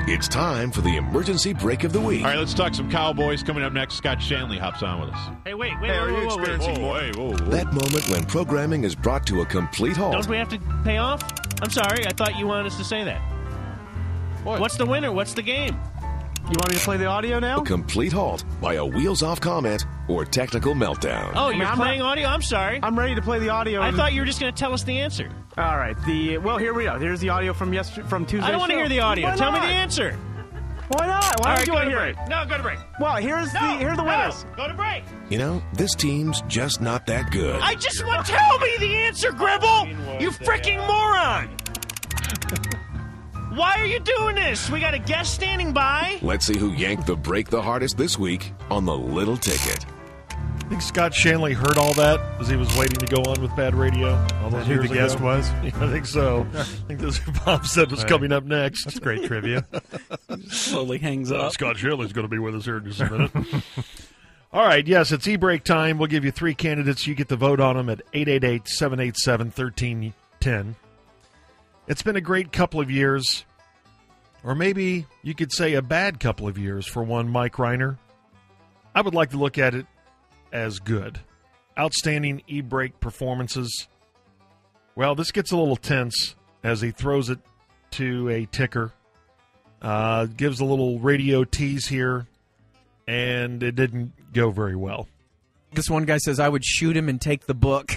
It's time for the emergency break of the week. All right, let's talk some Cowboys. Coming up next, Scott Shanley hops on with us. Hey, wait, Are you experiencing more? That moment when programming is brought to a complete halt. Don't we have to pay off? I'm sorry, I thought you wanted us to say that. What? What's the winner? What's the game? You want me to play the audio now? A complete halt by a wheels-off comment or technical meltdown. Oh, you're playing audio? I'm sorry. I'm ready to play the audio. I thought you were just going to tell us the answer. All right. Well, here we go. Here's the audio from Tuesday. I don't want to hear the audio. Tell me the answer. Why not? Why don't you want to hear it? No, go to break. Well, here are the winners. No, go to break. You know, this team's just not that good. I just want to tell me the answer, Gribble. You freaking moron. Why are you doing this? We got a guest standing by. Let's see who yanked the break the hardest this week on the Little Ticket. I think Scott Shanley heard all that as he was waiting to go on with Bad Radio. All those years who the guest ago. was? Yeah, I think so. I think this is who Bob said was coming up next. That's great trivia. Slowly hangs up. Scott Shanley's going to be with us here in just a minute. All right, yes, it's e-break time. We'll give you 3 candidates. You get to vote on them at 888-787-1310. It's been a great couple of years, or maybe you could say a bad couple of years for one Mike Reiner. I would like to look at it as good. Outstanding e-break performances. Well, this gets a little tense as he throws it to a ticker. Gives a little radio tease here, and it didn't go very well. This one guy says, I would shoot him and take the book.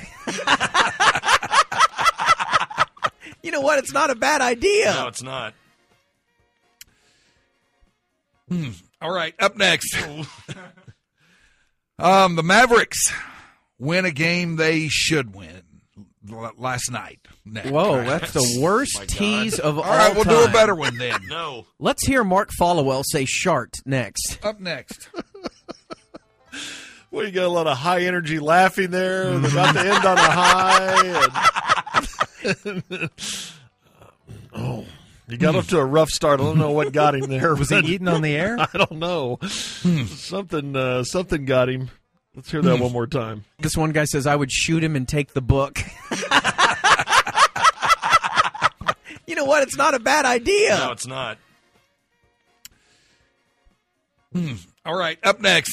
You know what? It's not a bad idea. No, it's not. All right, up next. The Mavericks win a game they should win last night. Next. Whoa, that's the worst tease of all All right, we'll time. do a better one then. No. Let's hear Mark Followell say shart next. Up next. Well, you got a lot of high-energy laughing there. They're about to end on a high. And you got off to a rough start. I don't know what got him there. Was he eating on the air? I don't know. Something got him. Let's hear that one more time. This one guy says, I would shoot him and take the book. You know what? It's not a bad idea. No, it's not. All right, up next.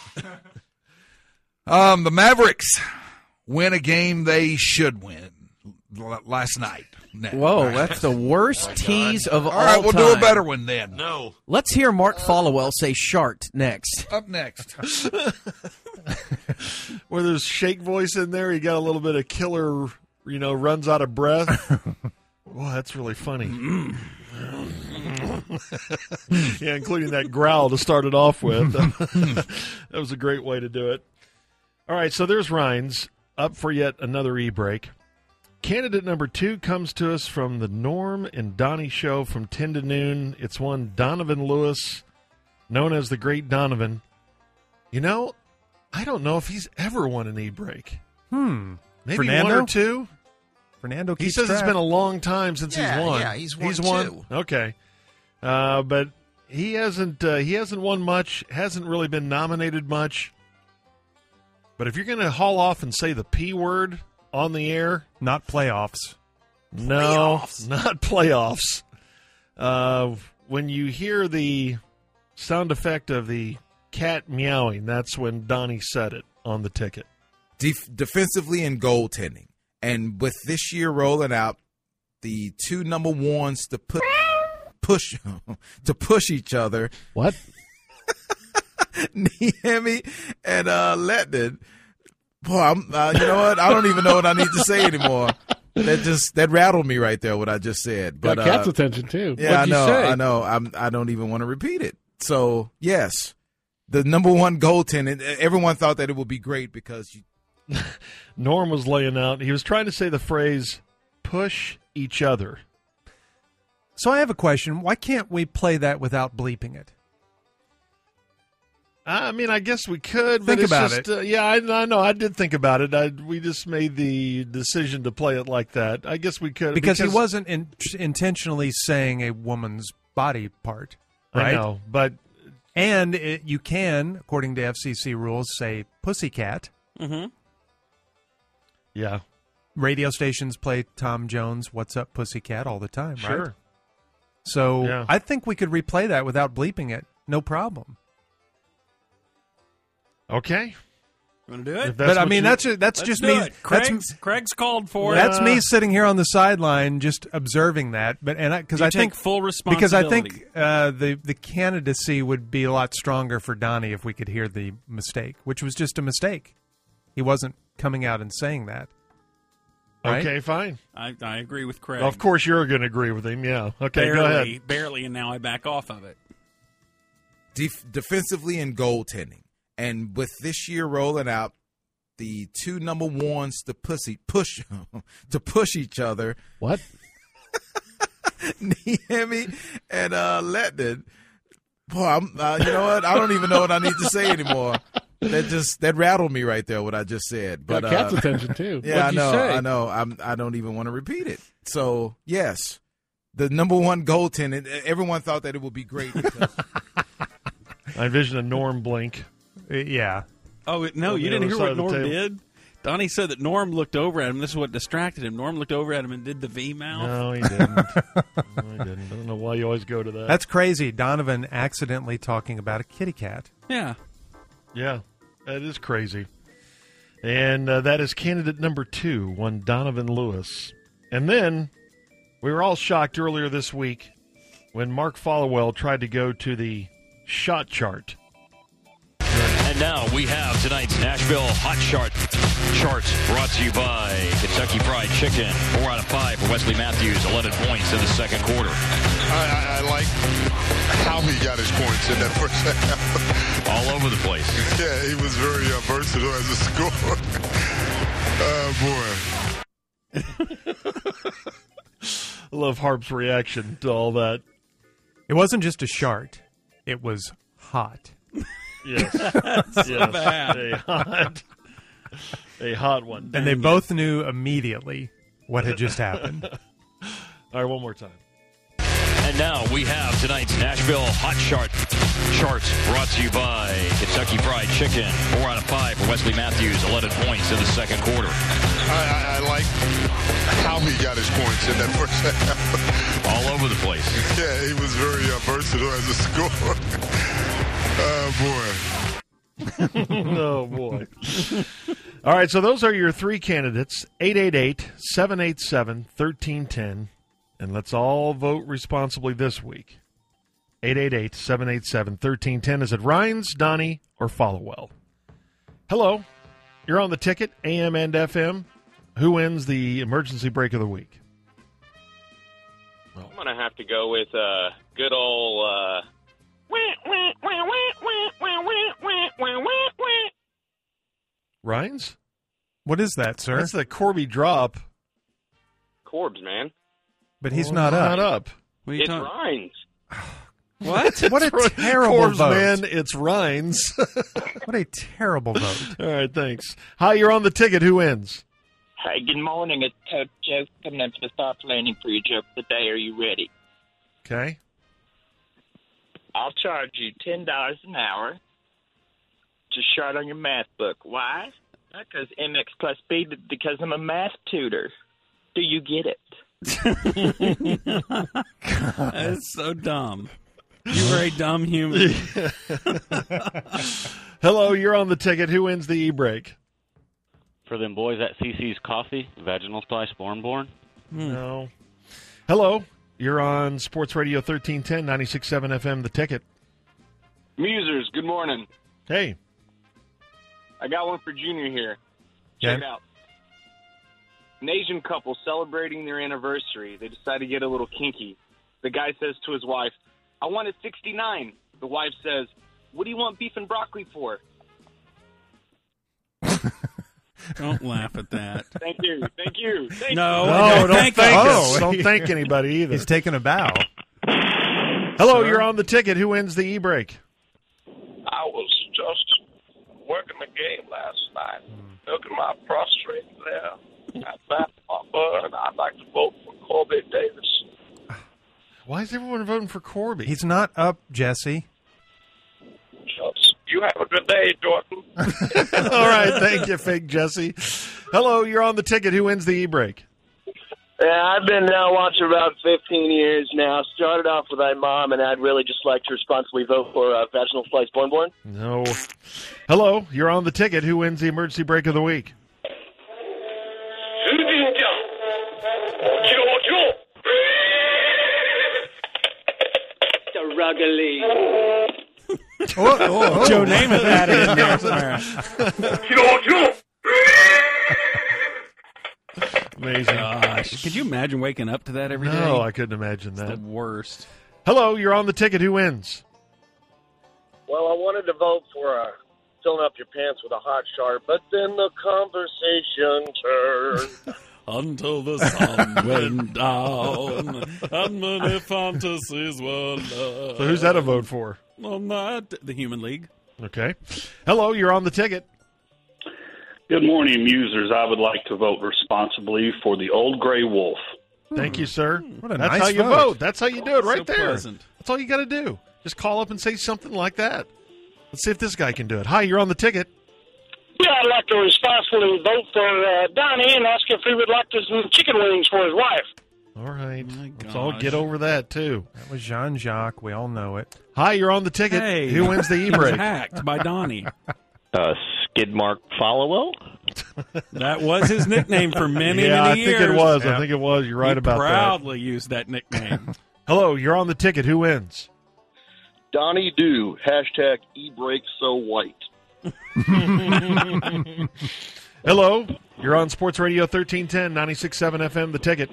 The Mavericks win a game they should win last night. Next. Whoa, that's the worst tease of all time. All right, we'll do a better one then. No. Let's hear Mark Followell say shart next. Up next. Where there's shake voice in there, you got a little bit of killer, runs out of breath. Well, that's really funny. Yeah, including that growl to start it off with. That was a great way to do it. All right, so there's Rhines up for yet another e-break. Candidate number 2 comes to us from the Norm and Donnie show from 10 to noon. It's one Donovan Lewis, known as the Great Donovan. I don't know if he's ever won an e-break. Maybe Fernando? 1 or 2. Fernando He keeps says track. it's been a long time since he's won. Yeah, he's won too. Okay. But he hasn't won much, hasn't really been nominated much. But if you're going to haul off and say the P word on the air, Not playoffs. no, not playoffs. When you hear the sound effect of the cat meowing, that's when Donnie said it on the ticket. Defensively and goaltending. And with this year rolling out, the 2 number ones to push each other. What? Niemi and Lettinen. Boy, you know what? I don't even know what I need to say anymore. That rattled me right there, what I just said. But got Cat's attention, too. Yeah, What'd you say? I know. I don't even want to repeat it. So, yes, the number 1 goaltender, everyone thought that it would be great because Norm was laying out. He was trying to say the phrase, push each other. So I have a question. Why can't we play that without bleeping it? I mean, I guess we could. Think but it's about just, it. Yeah, I know. I did think about it. We just made the decision to play it like that. I guess we could. Because he wasn't intentionally saying a woman's body part, right? I know, but... And you can, according to FCC rules, say pussycat. Mm-hmm. Yeah. Radio stations play Tom Jones' What's Up, Pussycat all the time, right? Sure. So Yeah. I think we could replay that without bleeping it. No problem. Okay. Want to do it? If that's But I what mean, you- that's Let's just do me. it. Craig's called for it. That's me sitting here on the sideline, just observing that. But because You I take think full because I responsibility. think the candidacy would be a lot stronger for Donnie if we could hear the mistake, which was just a mistake. He wasn't coming out and saying that. Right? Okay, fine. I agree with Craig. Well, of course, you're going to agree with him. Yeah. Okay, go ahead. Barely, and now I back off of it. Defensively and goaltending. And with this year rolling out, the two number ones to push each other. What? Niemi and Letton. Boy, you know what? I don't even know what I need to say anymore. That rattled me right there. What I just said. But Got Cat's attention too. Yeah, What'd you say? I know. I don't even want to repeat it. So yes, the number one goaltender. Everyone thought that it would be great. Because I envision a Norm blink. Yeah. Oh, no, On you the didn't hear other what side of the Norm table. did? Donnie said that Norm looked over at him. This is what distracted him. Norm looked over at him and did the V mouth. No, he didn't. No, he didn't. I don't know why you always go to that. That's crazy. Donovan accidentally talking about a kitty cat. Yeah. Yeah, that is crazy. And that is candidate number 2, one Donovan Lewis. And then we were all shocked earlier this week when Mark Followell tried to go to the shot chart. And now we have tonight's Nashville Hot Charts brought to you by Kentucky Fried Chicken. 4 out of 5 for Wesley Matthews, 11 points in the second quarter. I like how he got his points in that first half. All over the place. Yeah, he was very versatile as a scorer. Oh, boy. I love Harp's reaction to all that. It wasn't just a shart. It was hot. Yes. So bad. A hot one. And they both knew immediately what had just happened. All right, one more time. And now we have tonight's Nashville Hot Charts brought to you by Kentucky Fried Chicken. 4 out of 5 for Wesley Matthews, 11 points in the second quarter. I like how he got his points in that first half. All over the place. Yeah, he was very versatile as a scorer. Oh, boy. Oh, boy. All right, so those are your 3 candidates, 888-787-1310. And let's all vote responsibly this week. 888-787-1310. Is it Rhines, Donnie, or Followell? Hello. You're on the ticket, AM and FM. Who wins the emergency break of the week? I'm going to have to go with good old... Rhines? What is that, sir? That's the Corby drop. Corbs, man. But he's not up. Not up. It's Rhines. What? What a terrible Corbs, vote. man, it's Rhines. What a terrible vote. All right, thanks. Hi, you're on the ticket. Who wins? Hey, good morning. It's Coach Joe coming up to the start planning for your joke of the day. Are you ready? Okay. I'll charge you $10 an hour to start on your math book. Why? Because MX plus B, because I'm a math tutor. Do you get it? That's so dumb. You're a very dumb human. Hello, you're on the ticket. Who wins the e-break? For them boys at CC's Coffee, Vaginal Spice Born. No. Hello, you're on Sports Radio 1310, 96.7 FM, The Ticket. Musers, good morning. Hey. I got one for Junior here. Check it out. An Asian couple celebrating their anniversary. They decide to get a little kinky. The guy says to his wife, I want a 69. The wife says, what do you want beef and broccoli for? Don't laugh at that. Thank you. Thank you. Thank No, you. No, don't thank us. Oh. Don't thank anybody either. He's taking a bow. Hello, Sir? you're on the ticket. Who wins the e-break? I was just working the game last night, milking my prostrate there. I backed my bud. I'd like to vote for Corby Davis. Why is everyone voting for Corby? He's not up, Jesse. You have a good day, Jordan. All right, thank you, fake Jesse. Hello, you're on the ticket. Who wins the e-break? Hey, Yeah, I've been now watching about 15 years now. Started off with my mom, and I'd really just like to responsibly vote for Vaginal Slice Born. No. Hello, you're on the ticket. Who wins the emergency break of the week? The Ruggly. Joe Namath had it in there somewhere. Amazing. Gosh. Could you imagine waking up to that every day? No, I couldn't imagine that. It's the worst. Hello, you're on the ticket. Who wins? Well, I wanted to vote for filling up your pants with a hot shark, but then the conversation turned. Until the sun went down, and many fantasies were lost. So who's that a vote for? The Human League. Okay. Hello, you're on the ticket. Good morning, musers. I would like to vote responsibly for the Old Gray Wolf. Thank you, sir. What a That's nice how you vote. vote. That's how you do it right So there. pleasant. That's all you got to do. Just call up and say something like that. Let's see if this guy can do it. Hi, you're on the ticket. Yeah, I'd like to responsibly vote for Donnie and ask if he would like some chicken wings for his wife. All right. Let's all get over that, too. That was Jean-Jacques. We all know it. Hi, you're on the ticket. Hey, Who wins the he was e-break? hacked by Donnie. Skidmark Followell? That was his nickname for many years. I think it was. I think it was. You're right about that. Proudly used that nickname. Hello, you're on the ticket. Who wins? Donnie Do. Hashtag eBreak so white. Hello, you're on Sports Radio 1310, 96.7 FM, The Ticket.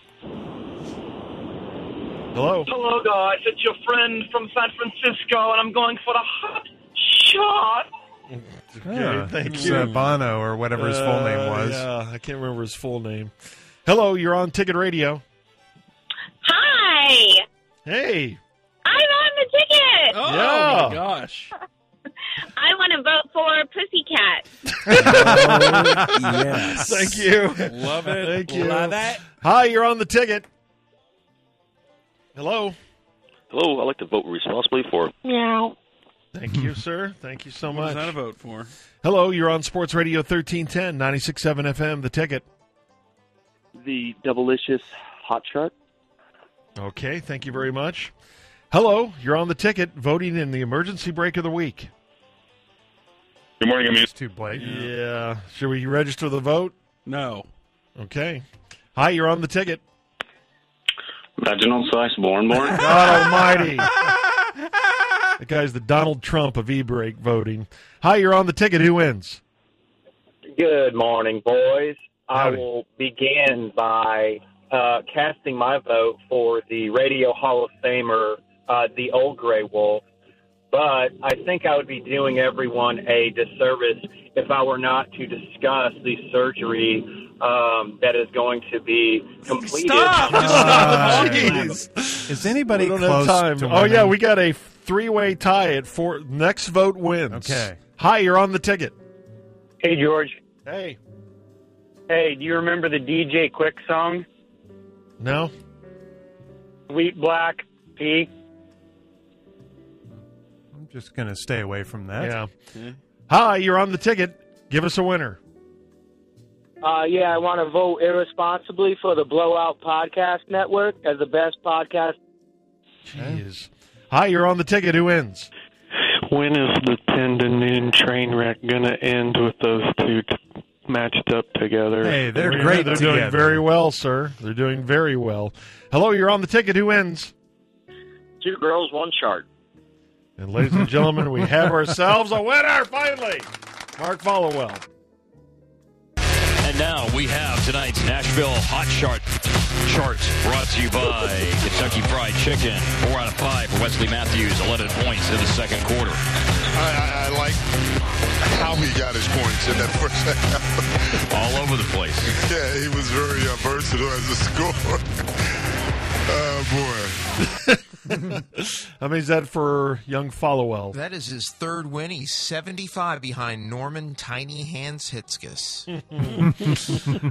Hello. Hello, guys. It's your friend from San Francisco, and I'm going for the hot shot. Thank you. Bono, or whatever his full name was. Yeah, I can't remember his full name. Hello, you're on Ticket Radio. Hi. Hey. I'm on the ticket. Oh, Yeah. my gosh. I want to vote for Pussycat. Yes. Thank you. Love it. Thank you. Love it. Hi, you're on the ticket. Hello. Hello, I'd like to vote responsibly for. Meow. Thank you, sir. Thank you so What much. was that a vote for? Hello, you're on Sports Radio 1310, 96.7 FM, The Ticket. The Doublicious Hot Shot. Okay, thank you very much. Hello, you're on the ticket, voting in the emergency break of the week. Good morning, Amir. It's too blatant. Yeah. Should we register the vote? No. Okay. Hi, you're on the ticket. Vaginal Slice Born. God almighty. That guy's the Donald Trump of e-break voting. Hi, you're on the ticket. Who wins? Good morning, boys. Howdy. I will begin by casting my vote for the Radio Hall of Famer, the Old Gray Wolf. But I think I would be doing everyone a disservice if I were not to discuss the surgery that is going to be completed. Stop! Is anybody We don't close have time. to Oh, winning? yeah, we got a three-way tie at four. Next vote wins. Okay. Hi, you're on the ticket. Hey, George. Hey. Hey, do you remember the DJ Quick song? No? Sweet Black Pea? I'm just going to stay away from that. Yeah. Hi, you're on the ticket. Give us a winner. Yeah, I want to vote irresponsibly for the Blowout Podcast Network as the best podcast. Jeez. Hi, you're on the ticket. Who wins? When is the tendon in train wreck going to end with those two matched up together? Hey, they're great They're together. doing very well, sir. They're doing very well. Hello, you're on the ticket. Who wins? Two girls, one chart. And ladies and gentlemen, we have ourselves a winner, finally. Mark Followell. And now we have tonight's Nashville Hot Chart charts brought to you by Kentucky Fried Chicken. 4 out of 5 for Wesley Matthews, 11 points in the second quarter. I like how he got his points in that first half. All over the place. Yeah, he was very versatile as a scorer. Oh, boy. How many is that for young Followell? That is his third win. He's 75 behind Norman Tiny Hands Hitzkes.